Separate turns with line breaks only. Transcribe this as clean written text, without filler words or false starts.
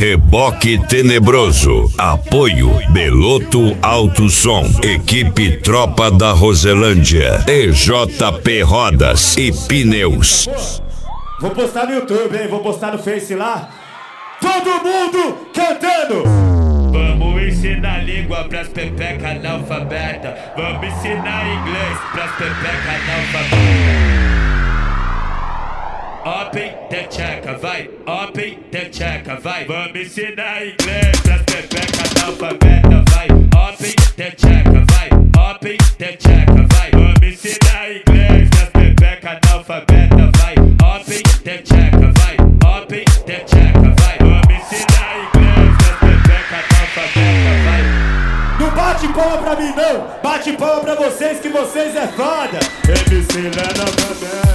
Reboque Tenebroso. Apoio Beloto Alto Som. Equipe Tropa da Roselândia. EJP Rodas e Pneus.
Vou postar no YouTube, hein? Vou postar no Face lá. Todo mundo cantando! Vamos ensinar língua pras pepecas analfabetas. Vamos ensinar inglês pras pepecas analfabetas. Open the checa, vai. Open the checa, vai. Vamos ensinar inglês pras pepecas analfabetas, vai. Open the checa, vai. Open the checa, vai. Vamos ensinar inglês pras pepecas analfabetas, vai. Open the checa, vai. Open the checa, vai. Vamos ensinar inglês pras pepecas analfabetas, vai. Não bate palma pra mim não, bate palma pra vocês que vocês é foda. MC Lena Mandela.